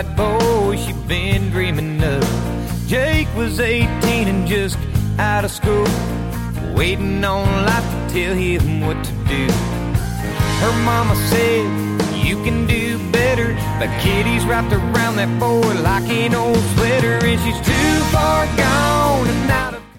white boy she'd been dreaming of. Jake was 18 and just out of school, waiting on life to tell him what to do. Her mama said, you can do better, but Kitty's wrapped around that boy like an old sweater, and she's too far gone and out of